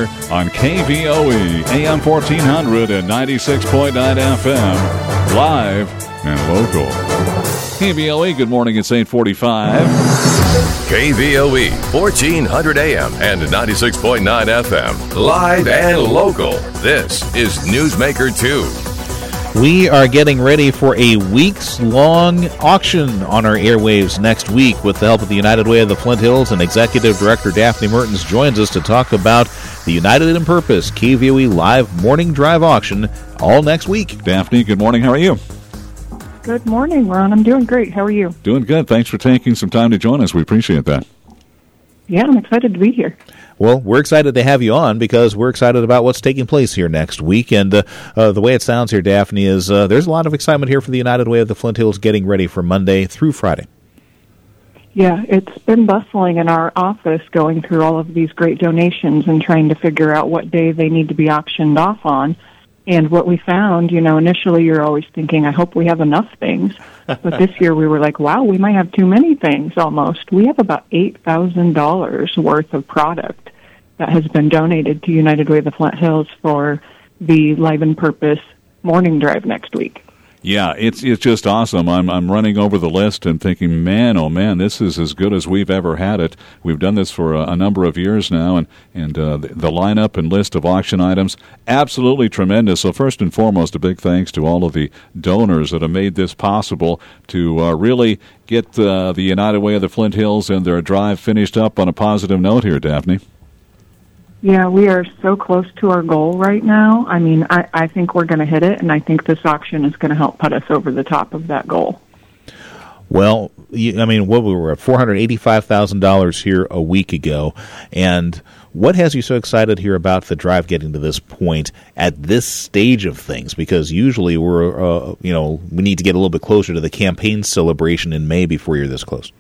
here on KVOE, AM 1400 and 96.9 FM, live and local. KVOE, good morning, it's 8:45. KVOE, 1400 AM and 96.9 FM, live and local. This is Newsmaker 2. We are getting ready for a weeks-long auction on our airwaves next week with the help of the United Way of the Flint Hills, and Executive Director Daphne Mertens joins us to talk about the United in Purpose KVOE Live Morning Drive Auction all next week. Daphne, good morning. How are you? Good morning, Ron. I'm doing great. How are you? Doing good. Thanks for taking some time to join us. We appreciate that. Yeah, I'm excited to be here. Well, we're excited to have you on because we're excited about what's taking place here next week. And the way it sounds here, Daphne, is there's a lot of excitement here for the United Way of the Flint Hills getting ready for Monday through Friday. Yeah, it's been bustling in our office going through all of these great donations and trying to figure out what day they need to be auctioned off on. And what we found, initially you're always thinking, I hope we have enough things. But this year we were like, wow, we might have too many things almost. We have about $8,000 worth of product that has been donated to United Way of the Flint Hills for the Live in Purpose morning drive next week. Yeah, it's just awesome. I'm running over the list and thinking, man, oh man, this is as good as we've ever had it. We've done this for a number of years now, and the lineup and list of auction items, absolutely tremendous. So first and foremost, a big thanks to all of the donors that have made this possible to really get the United Way of the Flint Hills and their drive finished up on a positive note here, Daphne. Yeah, we are so close to our goal right now. I mean, I think we're going to hit it, and I think this auction is going to help put us over the top of that goal. Well, we were at $485,000 here a week ago, and what has you so excited here about the drive getting to this point at this stage of things? Because usually we need to get a little bit closer to the campaign celebration in May before you're this close.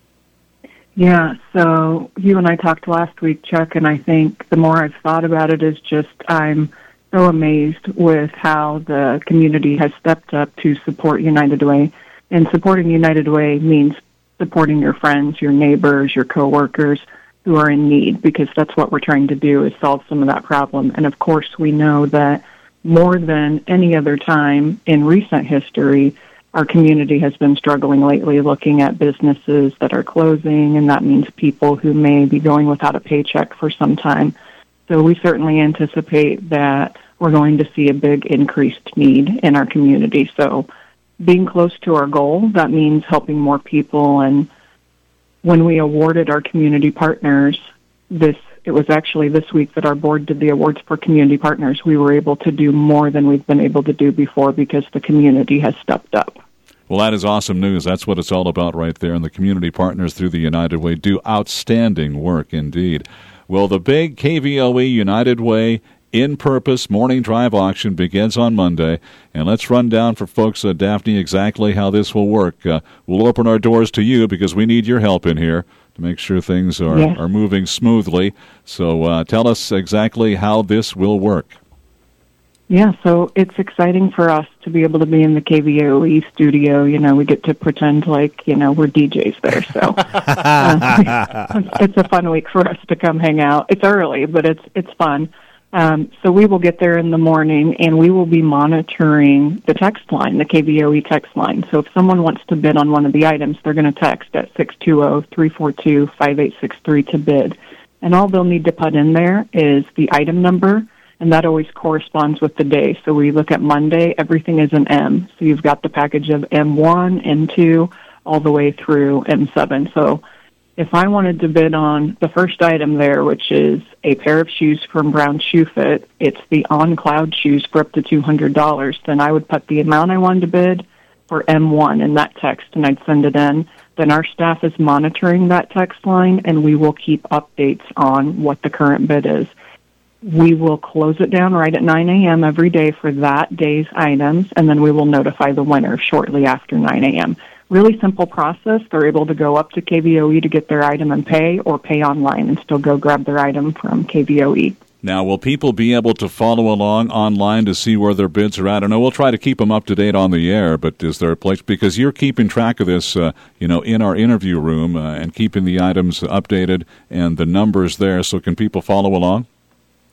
Yeah, so you and I talked last week, Chuck, and I think the more I've thought about it is just I'm so amazed with how the community has stepped up to support United Way. And supporting United Way means supporting your friends, your neighbors, your coworkers who are in need, because that's what we're trying to do is solve some of that problem. And of course, we know that more than any other time in recent history, our community has been struggling lately looking at businesses that are closing, and that means people who may be going without a paycheck for some time. So we certainly anticipate that we're going to see a big increased need in our community. So being close to our goal, that means helping more people. And when we awarded our community partners, it was actually this week that our board did the awards for community partners. We were able to do more than we've been able to do before because the community has stepped up. Well, that is awesome news. That's what it's all about right there. And the community partners through the United Way do outstanding work indeed. Well, the big KVOE United Way in Purpose morning drive auction begins on Monday. And let's run down for folks, Daphne, exactly how this will work. We'll open our doors to you because we need your help in here to make sure things are moving smoothly. So tell us exactly how this will work. Yeah, so it's exciting for us to be able to be in the KVOE studio. We get to pretend like, we're DJs there. So it's a fun week for us to come hang out. It's early, but it's fun. So we will get there in the morning, and we will be monitoring the text line, the KVOE text line. So if someone wants to bid on one of the items, they're going to text at 620-342-5863 to bid. And all they'll need to put in there is the item number, and that always corresponds with the day. So we look at Monday, everything is an M. So you've got the package of M1, M2, all the way through M7. So if I wanted to bid on the first item there, which is a pair of shoes from Brown Shoe Fit, it's the On Cloud shoes for up to $200, then I would put the amount I wanted to bid for M1 in that text, and I'd send it in. Then our staff is monitoring that text line, and we will keep updates on what the current bid is. We will close it down right at 9 a.m. every day for that day's items, and then we will notify the winner shortly after 9 a.m. Really simple process. They're able to go up to KVOE to get their item and pay, or pay online and still go grab their item from KVOE. Now, will people be able to follow along online to see where their bids are at? I know we'll try to keep them up to date on the air, but is there a place, because you're keeping track of this, in our interview room and keeping the items updated and the numbers there, so can people follow along?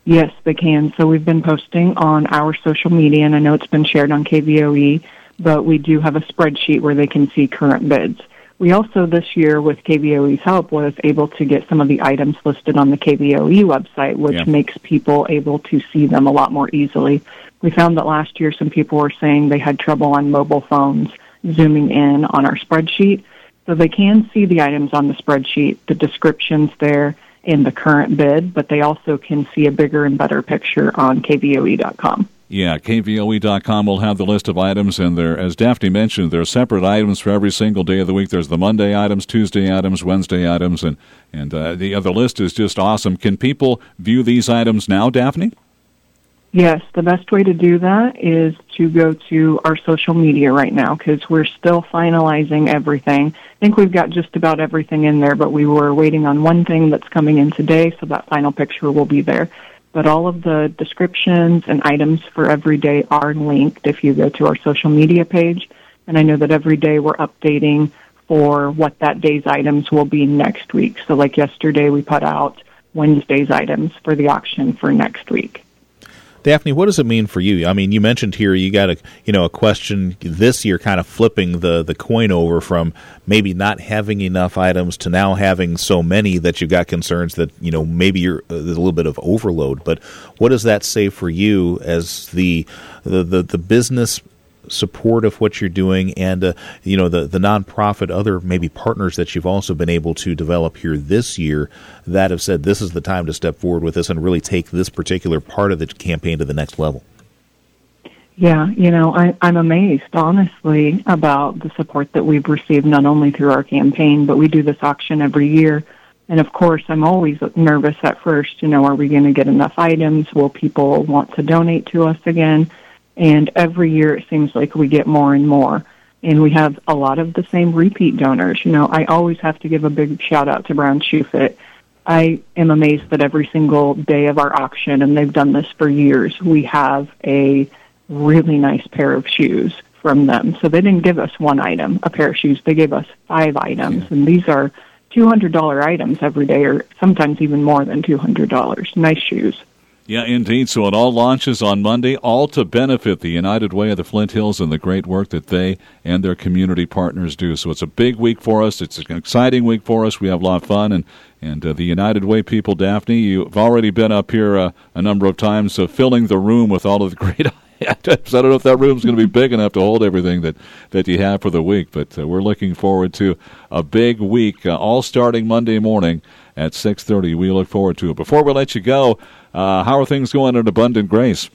Yes, they can. So we've been posting on our social media, and I know it's been shared on KVOE, but we do have a spreadsheet where they can see current bids. We also, this year, with KVOE's help, was able to get some of the items listed on the KVOE website, which makes people able to see them a lot more easily. We found that last year some people were saying they had trouble on mobile phones zooming in on our spreadsheet. So they can see the items on the spreadsheet, the descriptions there, and the current bid, but they also can see a bigger and better picture on KVOE.com. Yeah, KVOE.com will have the list of items, and there, as Daphne mentioned, there are separate items for every single day of the week. There's the Monday items, Tuesday items, Wednesday items, and the other list is just awesome. Can people view these items now, Daphne? Yes, the best way to do that is to go to our social media right now, because we're still finalizing everything. I think we've got just about everything in there, but we were waiting on one thing that's coming in today, so that final picture will be there. But all of the descriptions and items for every day are linked if you go to our social media page. And I know that every day we're updating for what that day's items will be next week. So like yesterday, we put out Wednesday's items for the auction for next week. Daphne, what does it mean for you? I mean, you mentioned here you got a question this year, kind of flipping the coin over from maybe not having enough items to now having so many that you've got concerns that maybe there's a little bit of overload. But what does that say for you as the business support of what you're doing, and the nonprofit, other maybe partners that you've also been able to develop here this year that have said this is the time to step forward with this and really take this particular part of the campaign to the next level? Yeah, I'm amazed, honestly, about the support that we've received, not only through our campaign, but we do this auction every year. And, of course, I'm always nervous at first, are we going to get enough items? Will people want to donate to us again? And every year it seems like we get more and more. And we have a lot of the same repeat donors. I always have to give a big shout-out to Brown Shoe Fit. I am amazed that every single day of our auction, and they've done this for years, we have a really nice pair of shoes from them. So they didn't give us one item, a pair of shoes. They gave us 5 items. Yeah. And these are $200 items every day, or sometimes even more than $200. Nice shoes. Yeah, indeed. So it all launches on Monday, all to benefit the United Way of the Flint Hills and the great work that they and their community partners do. So it's a big week for us. It's an exciting week for us. We have a lot of fun. And the United Way people, Daphne, you've already been up here a number of times, so filling the room with all of the great items. I don't know if that room's going to be big enough to hold everything that you have for the week, but we're looking forward to a big week, all starting Monday morning at 6:30. We look forward to it. Before we let you go, how are things going at Abundant Grace?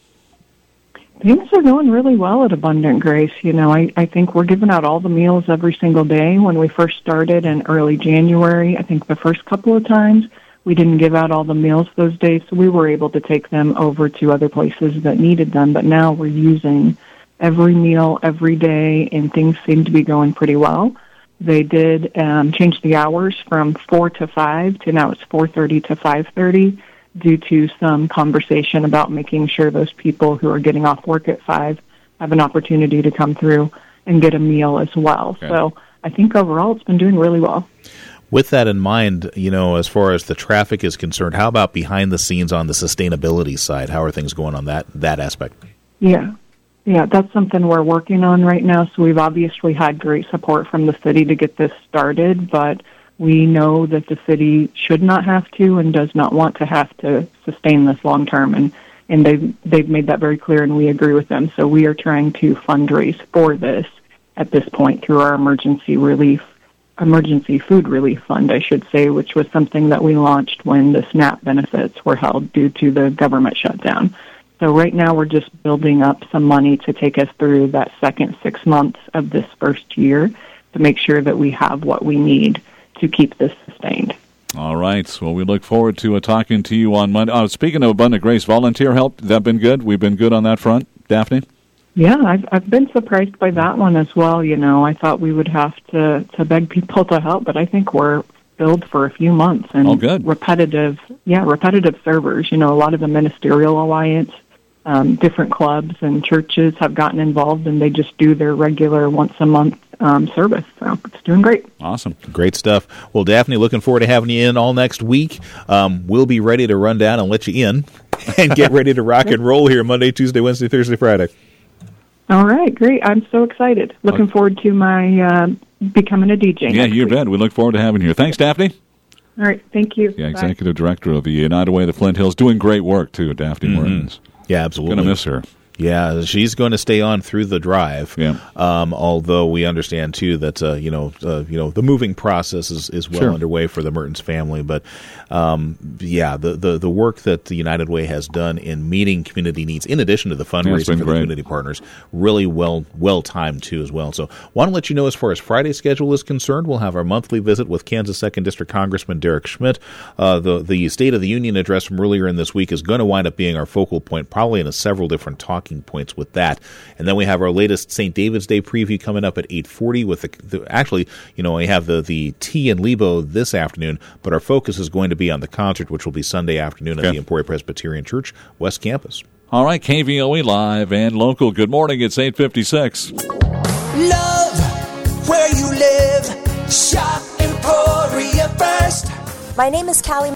Things are going really well at Abundant Grace. I think we're giving out all the meals every single day. When we first started in early January, I think the first couple of times, we didn't give out all the meals those days, so we were able to take them over to other places that needed them. But now we're using every meal every day, and things seem to be going pretty well. They did change the hours from 4 to 5 to now it's 4:30 to 5:30 due to some conversation about making sure those people who are getting off work at 5 have an opportunity to come through and get a meal as well. Okay. So I think overall it's been doing really well. With that in mind, as far as the traffic is concerned, how about behind the scenes on the sustainability side? How are things going on that aspect? Yeah, that's something we're working on right now. So we've obviously had great support from the city to get this started, but we know that the city should not have to and does not want to have to sustain this long term, and they've made that very clear, and we agree with them. So we are trying to fundraise for this at this point through our emergency food relief fund, I should say, which was something that we launched when the SNAP benefits were held due to the government shutdown. So right now we're just building up some money to take us through that second 6 months of this first year to make sure that we have what we need to keep this sustained. All right. Well, we look forward to talking to you on Monday. Speaking of Abundant Grace, volunteer help, that been good? We've been good on that front, Daphne? Yeah, I've been surprised by that one as well. I thought we would have to beg people to help, but I think we're filled for a few months. And good. repetitive servers. A lot of the Ministerial Alliance, different clubs and churches have gotten involved, and they just do their regular once-a-month service. So it's doing great. Awesome. Great stuff. Well, Daphne, looking forward to having you in all next week. We'll be ready to run down and let you in and get ready to rock and roll here Monday, Tuesday, Wednesday, Thursday, Friday. All right, great. I'm so excited. Looking forward to my becoming a DJ. Yeah, you bet. We look forward to having you here. Thanks, Daphne. All right, thank you. Yeah, Executive Director of the United Way of the Flint Hills, doing great work, too, Daphne Mertens. Yeah, absolutely. Going to miss her. Yeah, she's going to stay on through the drive. Yeah. Although we understand too that the moving process is well underway for the Mertens family. But the work that the United Way has done in meeting community needs, in addition to the fundraising for the community partners, really well timed too as well. So, want to let you know as far as Friday's schedule is concerned, we'll have our monthly visit with Kansas 2nd District Congressman Derek Schmidt. The State of the Union address from earlier in this week is going to wind up being our focal point, probably in several different talking points with that. And then we have our latest St. David's Day preview coming up at 8:40 with we have the tea and Lebo this afternoon, but our focus is going to be on the concert, which will be Sunday afternoon at the Emporia Presbyterian Church West Campus. All right, KVOE live and local. Good morning. It's 8:56. Love where you live. Shop Emporia first. My name is Callie